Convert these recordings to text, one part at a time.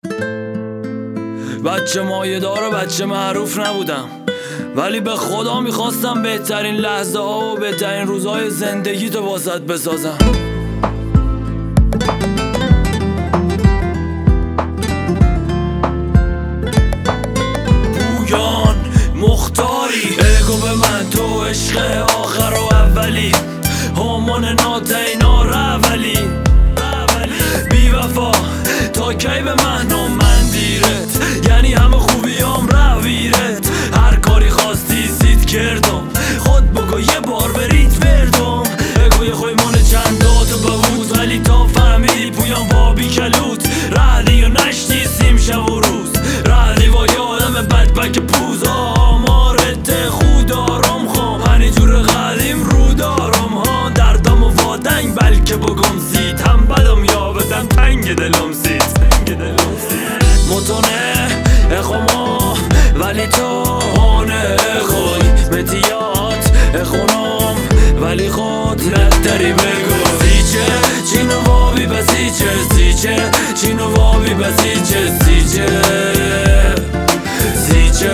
بچه مایه دار و بچه معروف نبودم، ولی به خدا میخواستم بهترین لحظه ها و بهترین روزهای زندگی تو واسط بسازم. پویان مختاری اگو به من تو عشق آخر و اولی، همان ناتینا رولی بی وفا تا کی به من و من دیرت، یعنی همه خوبیام رویرت. هر کاری خواستی سید کردم، خود بگو یه بار برید بردم. اگوی خوی من چنداتو ببود، ولی تا فهمیدی پویان با بی کلوت. رهلی و نشتی سیم شب و روز، رهلی با یادم بدبک پوز. آمارت خود آرام خوام، هنی جور قدیم رو دارم ها. دردم و وادنگ بلکه بگم سید، هم بدم یا بدم تنگ دلم سید. متونه اخوما ولی تو هانه خوی متیات اخونم، ولی خود لدری بگو. سیچه چینو وابی بسیچه، سیچه چینو وابی بسیچه، سیچه سیچه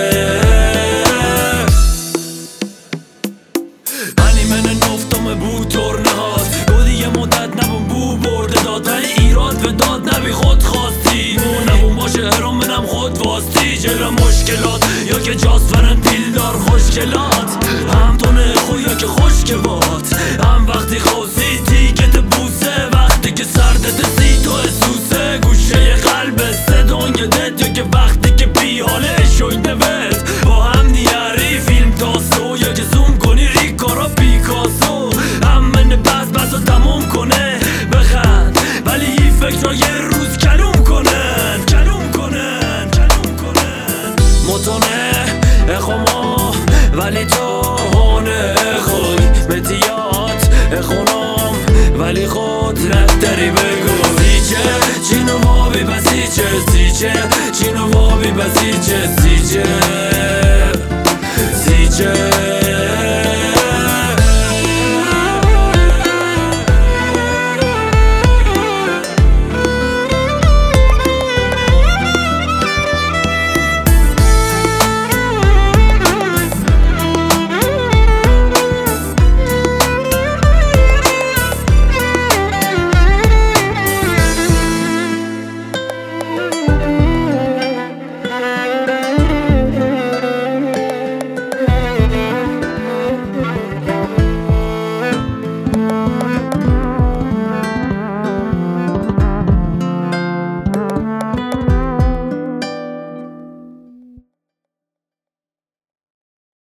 منی من نفتم بو ترنه هاست، گو دیگه مدت نبون بو برده داد. ولی ایراد به داد نبی خود خواستی، نبون باشه هرم منم خود واستی. جلو مشکلات یا که جاست ورن دیلدار خوشگلات، هم تو نخو یا که خوشک بات. هم وقتی خوزی تیکت بوسه، وقتی که سردت سی تو اسوسه. گوشه قلب صدای دت یا که وقتی که بی حاله شویده بت. با هم نیاری فیلم تاسو یا که زوم کنی ریکارا پیکاسو. هم من بس و تموم کنه بخند، ولی این فکر یه روز کلوم کنن. متونه اخوما ولی تو هانه خوی متیات اخونم، ولی خود لدری بگو. سیچه چینو وابی بسیچه، سیچه چینو وابی بسیچه، سیچه سیچه